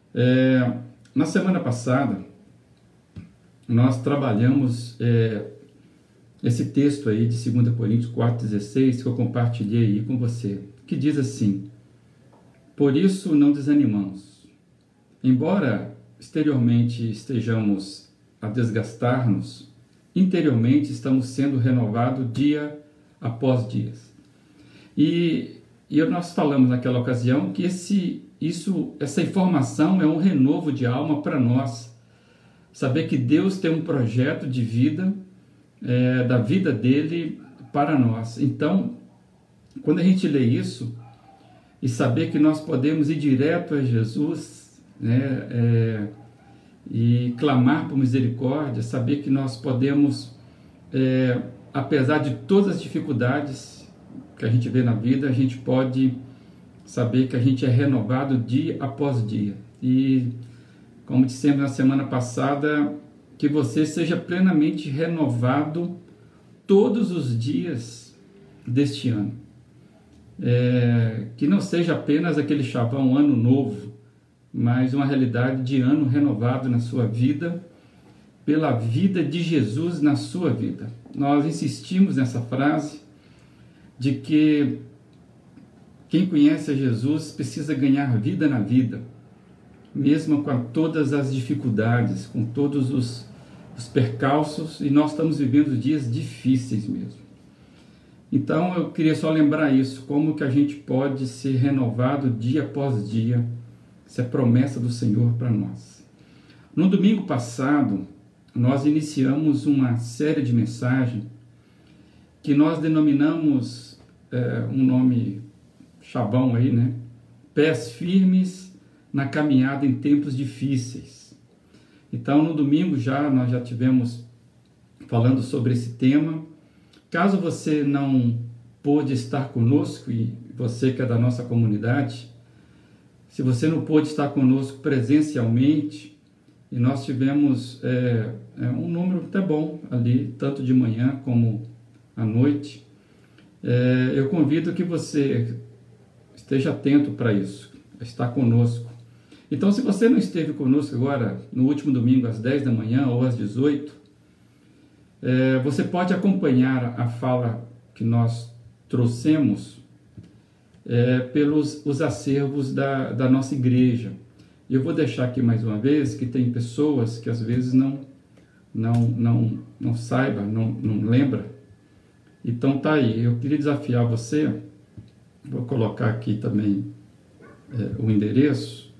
Na semana passada, nós trabalhamos esse texto aí de 2 Coríntios 4,16 que eu compartilhei aí com você, que diz assim: por isso não desanimamos. Embora exteriormente estejamos a desgastar-nos, interiormente estamos sendo renovados dia após dia. E nós falamos naquela ocasião que essa informação é um renovo de alma para nós. Saber que Deus tem um projeto de vida, da vida dele para nós. Então, quando a gente lê isso e saber que nós podemos ir direto a Jesus, e clamar por misericórdia, saber que nós podemos, apesar de todas as dificuldades que a gente vê na vida, a gente pode saber que a gente é renovado dia após dia. E, como dissemos na semana passada, que você seja plenamente renovado todos os dias deste ano. Que não seja apenas aquele chavão ano novo, mas uma realidade de ano renovado na sua vida, pela vida de Jesus na sua vida. Nós insistimos nessa frase de que quem conhece a Jesus precisa ganhar vida na vida, mesmo com todas as dificuldades, com todos os percalços, e nós estamos vivendo dias difíceis mesmo. Então eu queria só lembrar isso, como que a gente pode ser renovado dia após dia. Essa é a promessa do Senhor para nós. No domingo passado, nós iniciamos uma série de mensagens que nós denominamos um nome chavão aí, né? Pés firmes na caminhada em tempos difíceis. Então, no domingo nós já tivemos falando sobre esse tema. Caso você não pôde estar conosco, e você que é da nossa comunidade, se você não pôde estar conosco presencialmente, e nós tivemos um número até bom ali, tanto de manhã como à noite, eu convido que você esteja atento para isso, estar conosco. Então, se você não esteve conosco agora, no último domingo, às 10 da manhã ou às 18, você pode acompanhar a fala que nós trouxemos pelos os acervos da nossa igreja. Eu vou deixar aqui mais uma vez que tem pessoas que às vezes não saiba, não lembra. Então tá aí, eu queria desafiar você, vou colocar aqui também o endereço,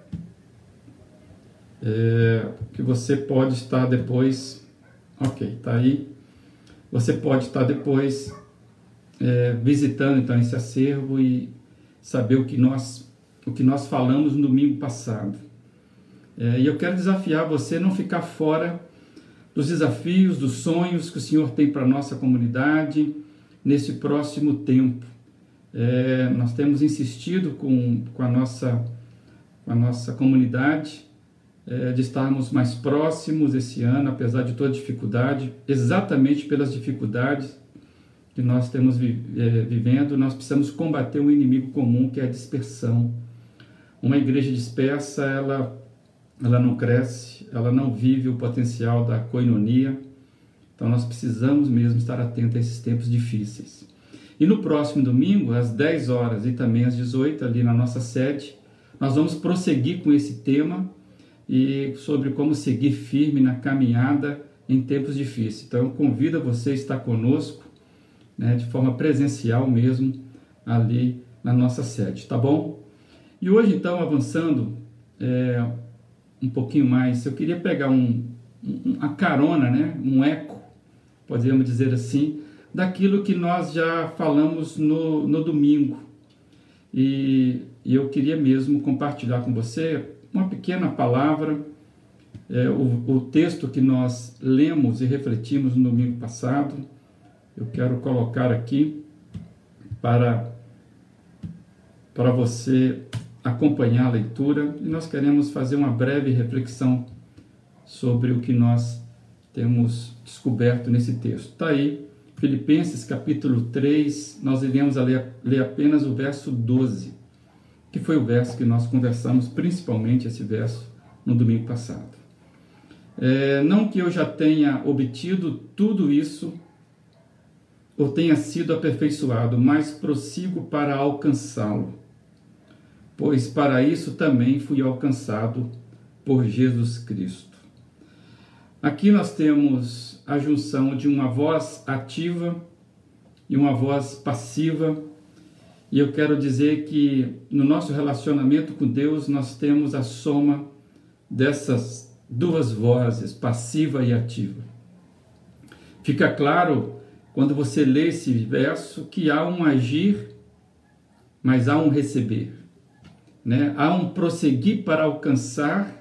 que você pode estar depois, ok, tá aí, você pode estar depois visitando então esse acervo e saber o que nós falamos no domingo passado. E eu quero desafiar você a não ficar fora dos desafios, dos sonhos que o Senhor tem para a nossa comunidade nesse próximo tempo. Nós temos insistido com a nossa comunidade de estarmos mais próximos esse ano, apesar de toda dificuldade, exatamente pelas dificuldades que nós estamos vivendo. Nós precisamos combater um inimigo comum, que é a dispersão. Uma igreja dispersa, ela não cresce, ela não vive o potencial da koinonia. Então nós precisamos mesmo estar atentos a esses tempos difíceis. E no próximo domingo, às 10 horas e também às 18, ali na nossa sede, nós vamos prosseguir com esse tema e sobre como seguir firme na caminhada em tempos difíceis. Então eu convido você a estar conosco, de forma presencial mesmo, ali na nossa sede, tá bom? E hoje, então, avançando um pouquinho mais, eu queria pegar uma carona, um eco, podemos dizer assim, daquilo que nós já falamos no domingo. E eu queria mesmo compartilhar com você uma pequena palavra, o texto que nós lemos e refletimos no domingo passado. Eu quero colocar aqui para você acompanhar a leitura, e nós queremos fazer uma breve reflexão sobre o que nós temos descoberto nesse texto. Está aí, Filipenses capítulo 3, nós iremos ler apenas o verso 12, que foi o verso que nós conversamos, principalmente esse verso, no domingo passado. Não que eu já tenha obtido tudo isso, ou tenha sido aperfeiçoado, mas prossigo para alcançá-lo, pois para isso também fui alcançado por Jesus Cristo. Aqui nós temos a junção de uma voz ativa e uma voz passiva, e eu quero dizer que no nosso relacionamento com Deus nós temos a soma dessas duas vozes, passiva e ativa. Fica claro quando você lê esse verso que há um agir, mas há um receber, né? Há um prosseguir para alcançar,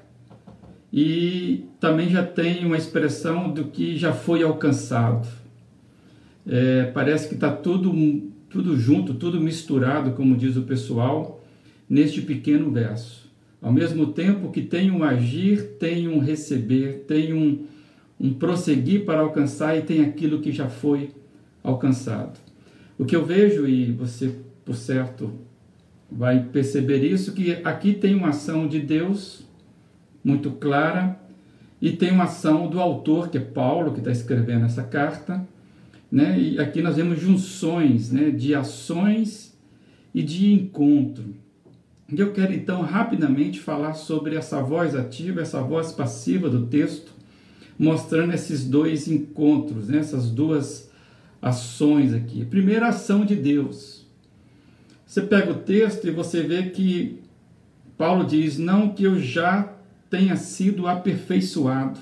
e também já tem uma expressão do que já foi alcançado. Parece que está tudo junto, tudo misturado, como diz o pessoal, neste pequeno verso. Ao mesmo tempo que tem um agir, tem um receber, tem um prosseguir para alcançar, e tem aquilo que já foi alcançado. O que eu vejo, e você, por certo, vai perceber isso, que aqui tem uma ação de Deus muito clara, e tem uma ação do autor, que é Paulo, que está escrevendo essa carta, né? E aqui nós vemos junções, né, de ações e de encontro. E eu quero então rapidamente falar sobre essa voz ativa, essa voz passiva do texto, mostrando esses dois encontros, né, essas duas ações aqui. Primeira, ação de Deus. Você pega o texto e você vê que Paulo diz: não que eu já tenha sido aperfeiçoado,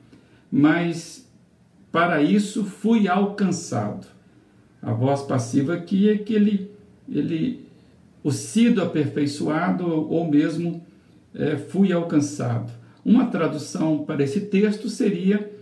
mas para isso fui alcançado. A voz passiva aqui é que o sido aperfeiçoado, ou mesmo fui alcançado. Uma tradução para esse texto seria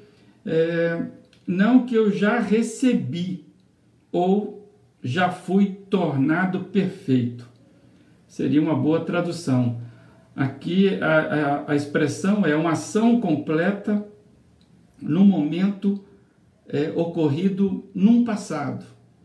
não que eu já recebi, ou já fui tornado perfeito. Seria uma boa tradução. Aqui a expressão é uma ação completa no momento ocorrido num passado.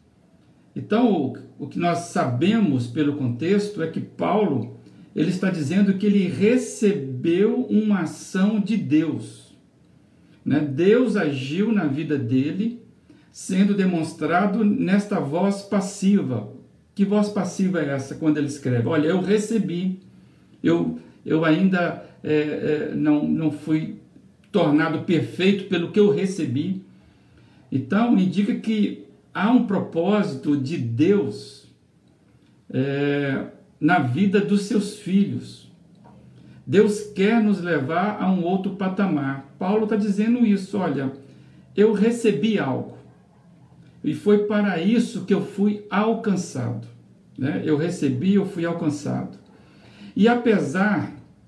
Então, o que nós sabemos pelo contexto é que Paulo ele está dizendo que ele recebeu uma ação de Deus, né? Deus agiu na vida dele, sendo demonstrado nesta voz passiva. Que voz passiva é essa quando ele escreve? Olha, eu recebi, eu ainda não fui tornado perfeito pelo que eu recebi. Então, indica que há um propósito de Deus na vida dos seus filhos. Deus quer nos levar a um outro patamar. Paulo está dizendo isso: olha, eu recebi algo, e foi para isso que eu fui alcançado, né? Eu recebi, eu fui alcançado. E apesar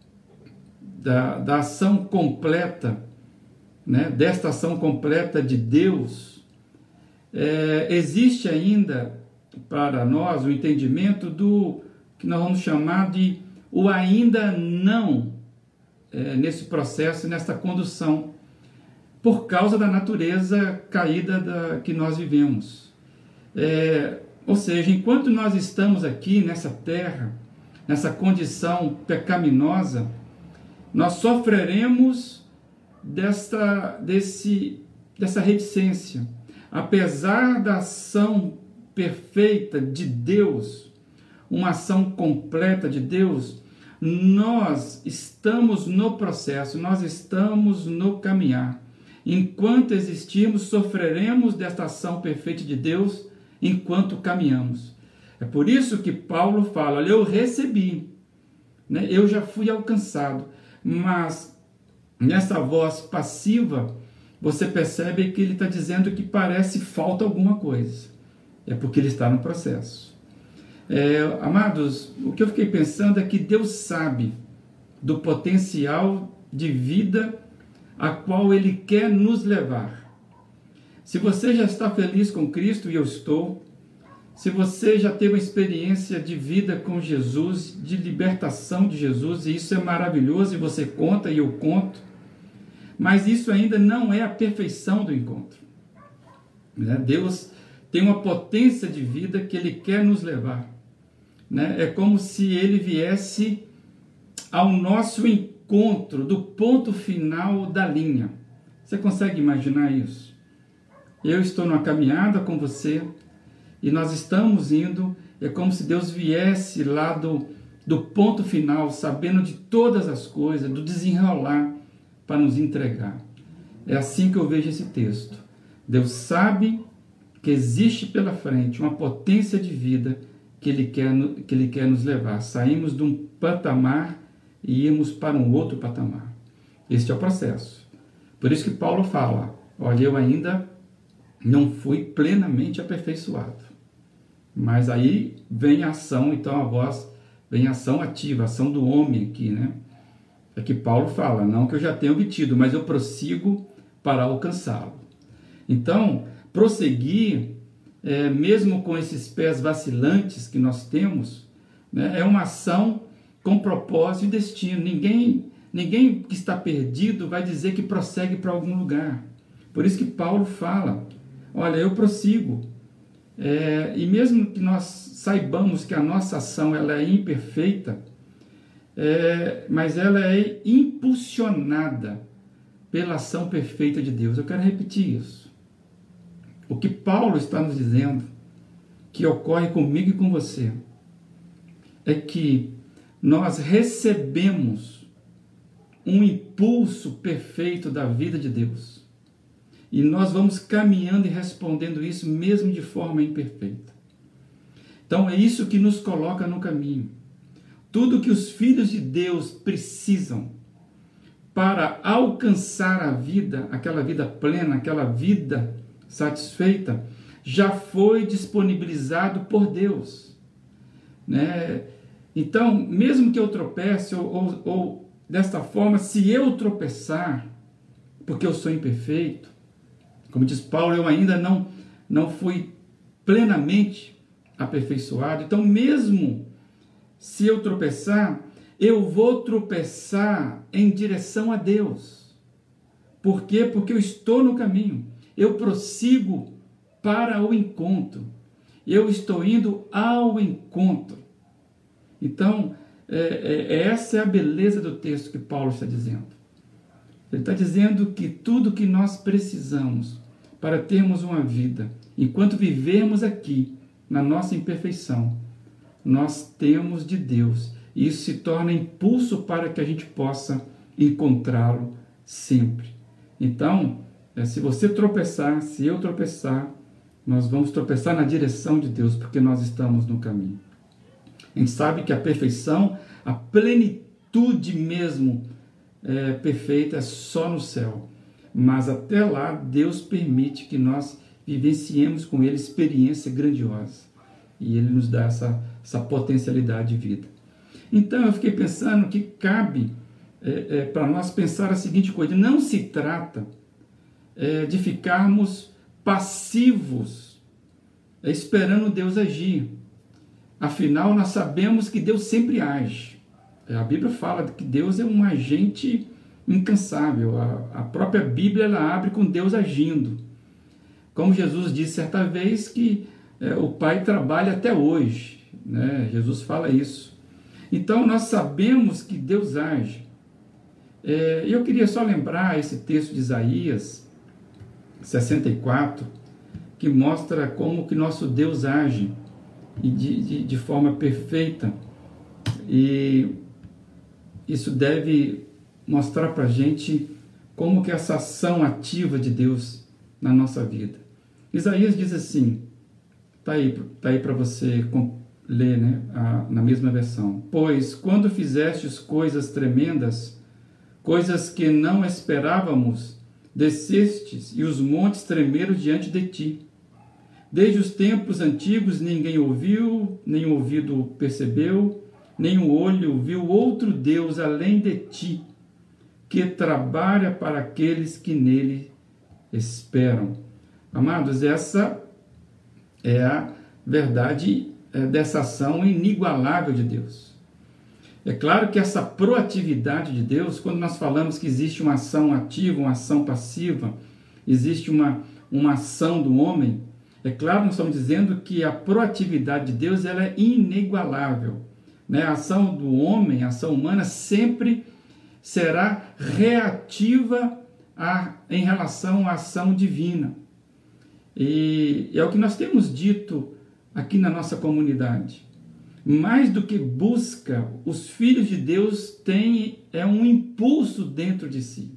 da ação completa, né, desta ação completa de Deus, existe ainda para nós o entendimento do que nós vamos chamar de o ainda não nesse processo, nessa condução, por causa da natureza caída que nós vivemos. Ou seja, enquanto nós estamos aqui nessa terra, nessa condição pecaminosa, nós sofreremos dessa reticência. Apesar da ação perfeita de Deus, uma ação completa de Deus, nós estamos no processo, nós estamos no caminhar. Enquanto existirmos, sofreremos desta ação perfeita de Deus enquanto caminhamos. É por isso que Paulo fala: olha, eu recebi, né? Eu já fui alcançado, mas nessa voz passiva, você percebe que ele está dizendo que parece falta alguma coisa. É porque ele está no processo. Amados, o que eu fiquei pensando é que Deus sabe do potencial de vida a qual Ele quer nos levar. Se você já está feliz com Cristo, e eu estou, se você já teve uma experiência de vida com Jesus, de libertação de Jesus, e isso é maravilhoso, e você conta e eu conto, mas isso ainda não é a perfeição do encontro, né? Deus tem uma potência de vida que Ele quer nos levar. né? É como se ele viesse ao nosso encontro do ponto final da linha. Você consegue imaginar isso? Eu estou numa caminhada com você e nós estamos indo, é como se Deus viesse lá do ponto final, sabendo de todas as coisas, do desenrolar, para nos entregar. É assim que eu vejo esse texto. Deus sabe que existe pela frente uma potência de vida que Ele quer nos levar. Saímos de um patamar e íamos para um outro patamar. Este é o processo. Por isso que Paulo fala, olha, eu ainda não fui plenamente aperfeiçoado. Mas aí vem a ação, então a voz, vem a ação ativa, a ação do homem aqui, né? É que Paulo fala, não que eu já tenha obtido, mas eu prossigo para alcançá-lo. Então, prosseguir, mesmo com esses pés vacilantes que nós temos, né, é uma ação com propósito e destino. Ninguém que está perdido vai dizer que prossegue para algum lugar. Por isso que Paulo fala, olha, eu prossigo. E mesmo que nós saibamos que a nossa ação ela é imperfeita, mas ela é impulsionada pela ação perfeita de Deus. Eu quero repetir isso. O que Paulo está nos dizendo, que ocorre comigo e com você, é que nós recebemos um impulso perfeito da vida de Deus. E nós vamos caminhando e respondendo isso mesmo de forma imperfeita. Então é isso que nos coloca no caminho. Tudo que os filhos de Deus precisam para alcançar a vida, aquela vida plena, aquela vida satisfeita, já foi disponibilizado por Deus, né? Então, mesmo que eu tropece, ou desta forma, se eu tropeçar, porque eu sou imperfeito, como diz Paulo, eu ainda não fui plenamente aperfeiçoado, então mesmo se eu tropeçar, eu vou tropeçar em direção a Deus. Por quê? Porque eu estou no caminho. Eu prossigo para o encontro. Eu estou indo ao encontro. Então, essa é a beleza do texto que Paulo está dizendo. Ele está dizendo que tudo que nós precisamos para termos uma vida, enquanto vivermos aqui, na nossa imperfeição, nós temos de Deus. E isso se torna impulso para que a gente possa encontrá-lo sempre. Então, se você tropeçar, se eu tropeçar, nós vamos tropeçar na direção de Deus, porque nós estamos no caminho. A gente sabe que a perfeição, a plenitude mesmo perfeita é só no céu. Mas até lá, Deus permite que nós vivenciemos com Ele experiência grandiosa. E Ele nos dá essa potencialidade de vida. Então eu fiquei pensando que cabe para nós pensar a seguinte coisa: não se trata de ficarmos passivos, esperando Deus agir. Afinal, nós sabemos que Deus sempre age. A Bíblia fala que Deus é um agente incansável. A própria Bíblia ela abre com Deus agindo. Como Jesus disse certa vez que o Pai trabalha até hoje, né? Jesus fala isso. Então nós sabemos que Deus age. Eu queria só lembrar esse texto de Isaías 64, que mostra como que nosso Deus age e de forma perfeita. E isso deve mostrar para a gente como que essa ação ativa de Deus na nossa vida. Isaías diz assim, está aí para você ler, né, na mesma versão. Pois quando fizestes coisas tremendas, coisas que não esperávamos, descestes e os montes tremeram diante de ti. Desde os tempos antigos ninguém ouviu, nem o ouvido percebeu, nem o olho viu outro Deus além de ti, que trabalha para aqueles que nele esperam. Amados, essa é a verdade dessa ação inigualável de Deus. É claro que essa proatividade de Deus, quando nós falamos que existe uma ação ativa, uma ação passiva, existe uma ação do homem, É claro, nós estamos dizendo que a proatividade de Deus ela é inigualável, né? A ação do homem, a ação humana, sempre será reativa em relação à ação divina. E é o que nós temos dito aqui na nossa comunidade. Mais do que busca, os filhos de Deus têm um impulso dentro de si.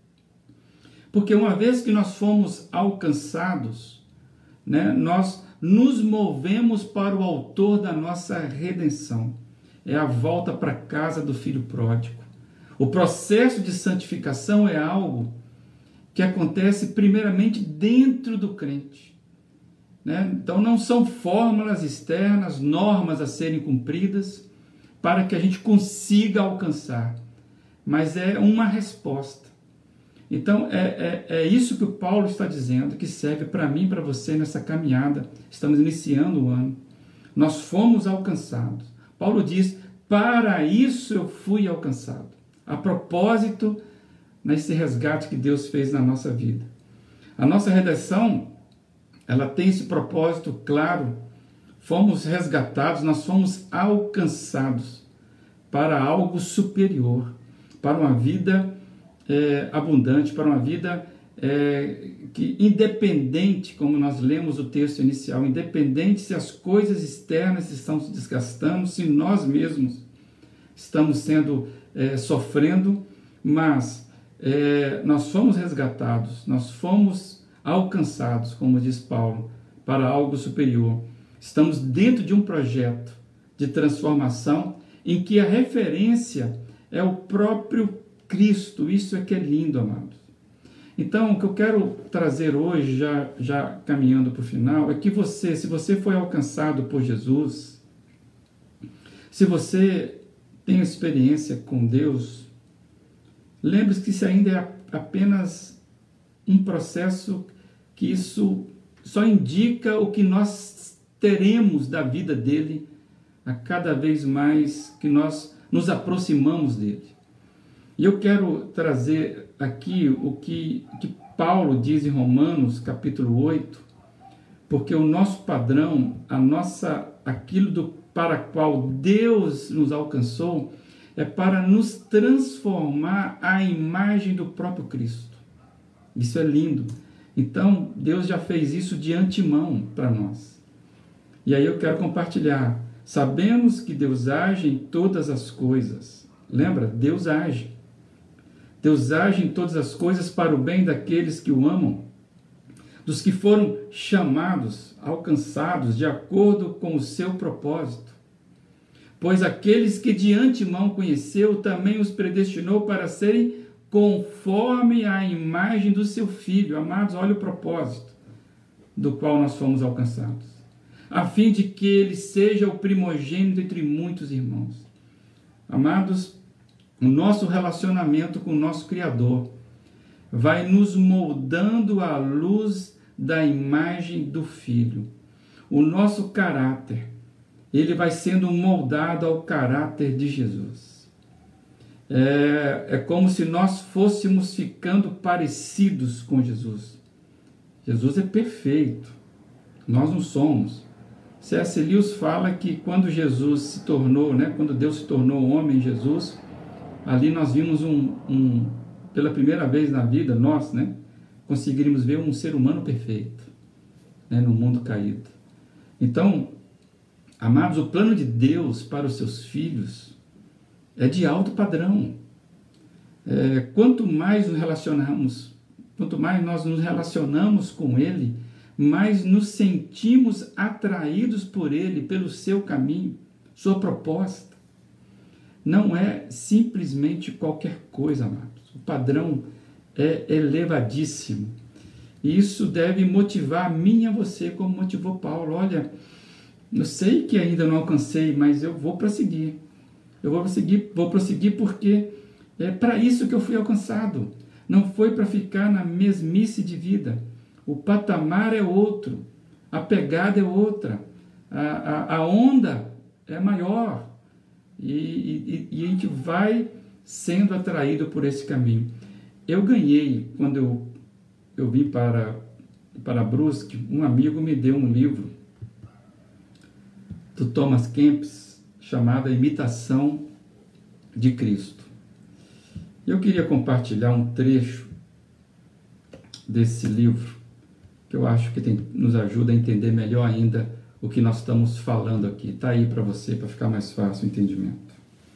Porque uma vez que nós fomos alcançados, né, nós nos movemos para o autor da nossa redenção. É a volta para a casa do filho pródigo. O processo de santificação é algo que acontece primeiramente dentro do crente, né? Então não são fórmulas externas, normas a serem cumpridas para que a gente consiga alcançar, mas é uma resposta. Então é isso que o Paulo está dizendo, que serve para mim e para você nessa caminhada. Estamos iniciando o ano, nós fomos alcançados. Paulo diz, para isso eu fui alcançado, a propósito nesse resgate que Deus fez na nossa vida. A nossa redenção, ela tem esse propósito claro. Fomos resgatados, nós fomos alcançados para algo superior, para uma vida abundante, para uma vida que independente, como nós lemos o texto inicial, independente se as coisas externas estão se desgastando, se nós mesmos estamos sofrendo, mas nós fomos resgatados, nós fomos alcançados, como diz Paulo, para algo superior. Estamos dentro de um projeto de transformação em que a referência é o próprio Cristo. Isso é que é lindo, amados. Então, o que eu quero trazer hoje, já caminhando para o final, é que se você foi alcançado por Jesus, se você tem experiência com Deus, lembre-se que isso ainda é apenas um processo que isso só indica o que nós teremos da vida dele a cada vez mais que nós nos aproximamos dele. E eu quero trazer aqui o que Paulo diz em Romanos, capítulo 8, porque o nosso padrão, aquilo para qual Deus nos alcançou, é para nos transformar à imagem do próprio Cristo. Isso é lindo. Então, Deus já fez isso de antemão para nós. E aí eu quero compartilhar. Sabemos que Deus age em todas as coisas. Lembra? Deus age. Deus age em todas as coisas para o bem daqueles que o amam, dos que foram chamados, alcançados de acordo com o seu propósito. Pois aqueles que de antemão conheceu, também os predestinou para serem conforme a imagem do seu Filho. Amados, olha o propósito do qual nós fomos alcançados, a fim de que ele seja o primogênito entre muitos irmãos. Amados, o nosso relacionamento com o nosso Criador vai nos moldando à luz da imagem do Filho. O nosso caráter, ele vai sendo moldado ao caráter de Jesus. É como se nós fôssemos ficando parecidos com Jesus. Jesus é perfeito, nós não somos. C.S. Lewis fala que quando Jesus se tornou, quando Deus se tornou homem em Jesus, ali nós vimos pela primeira vez na vida, nós, conseguiríamos ver um ser humano perfeito, no mundo caído. Então, amados, o plano de Deus para os seus filhos é de alto padrão. Quanto mais nós nos relacionamos com Ele, mais nos sentimos atraídos por Ele, pelo seu caminho, sua proposta. Não é simplesmente qualquer coisa, amados. O padrão é elevadíssimo. E isso deve motivar a mim e a você, como motivou Paulo. Olha, eu sei que ainda não alcancei, mas eu vou prosseguir. Eu vou prosseguir porque é para isso que eu fui alcançado. Não foi para ficar na mesmice de vida. O patamar é outro. A pegada é outra. A onda é maior. E a gente vai sendo atraído por esse caminho. Eu ganhei, quando eu vim para para Brusque, um amigo me deu um livro do Thomas Kempis chamado A Imitação de Cristo. Eu queria compartilhar um trecho desse livro que eu acho que nos ajuda a entender melhor ainda o que nós estamos falando aqui. Está aí para você, para ficar mais fácil o entendimento.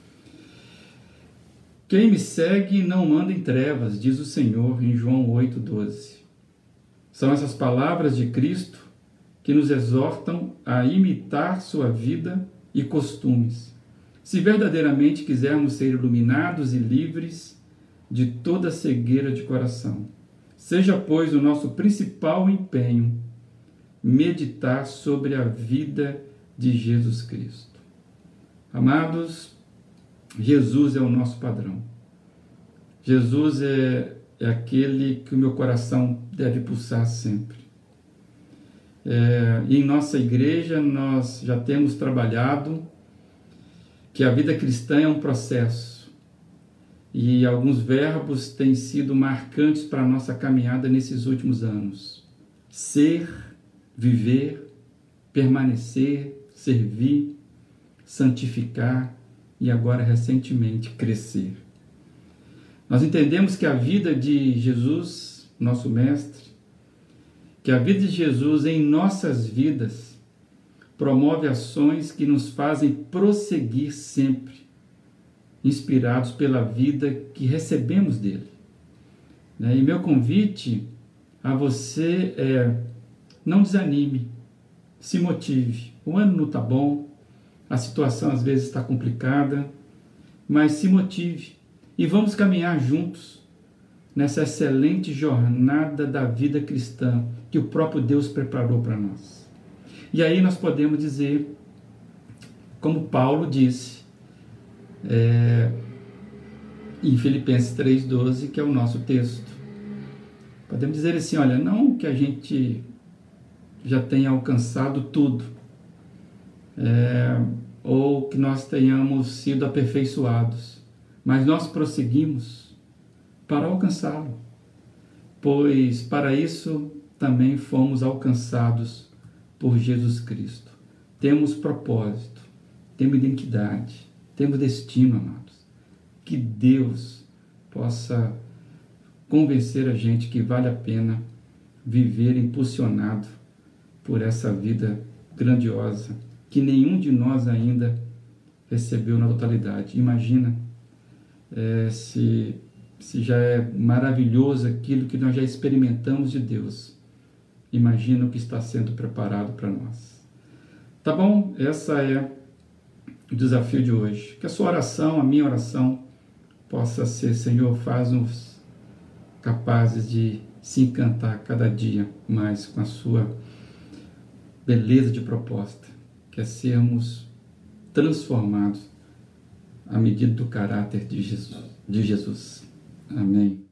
Quem me segue não anda em trevas, diz o Senhor em João 8,12. São essas palavras de Cristo que nos exortam a imitar sua vida e costumes, se verdadeiramente quisermos ser iluminados e livres de toda cegueira de coração. Seja, pois, o nosso principal empenho meditar sobre a vida de Jesus Cristo. Amados, Jesus é o nosso padrão. Jesus é aquele que o meu coração deve pulsar sempre. E em nossa igreja nós já temos trabalhado que a vida cristã é um processo. E alguns verbos têm sido marcantes para a nossa caminhada nesses últimos anos. Ser, viver, permanecer, servir, santificar e agora recentemente crescer. Nós entendemos que a vida de Jesus, nosso Mestre, que a vida de Jesus em nossas vidas promove ações que nos fazem prosseguir sempre, inspirados pela vida que recebemos dele. E meu convite a você é: não desanime, se motive. O ano não está bom, a situação às vezes está complicada, mas se motive e vamos caminhar juntos nessa excelente jornada da vida cristã que o próprio Deus preparou para nós. E aí nós podemos dizer, como Paulo disse, em Filipenses 3,12, que é o nosso texto. Podemos dizer assim, olha, não que a gente já tenha alcançado tudo, ou que nós tenhamos sido aperfeiçoados, mas nós prosseguimos para alcançá-lo, pois para isso também fomos alcançados por Jesus Cristo. Temos propósito, temos identidade, temos destino, amados. Que Deus possa convencer a gente que vale a pena viver impulsionado por essa vida grandiosa que nenhum de nós ainda recebeu na totalidade. Imagina se já é maravilhoso aquilo que nós já experimentamos de Deus. Imagina o que está sendo preparado para nós. Tá bom? Essa é o desafio de hoje. Que a sua oração, a minha oração, possa ser: Senhor, faz-nos capazes de se encantar cada dia mais com a sua beleza de proposta, que é sermos transformados à medida do caráter de Jesus. Amém.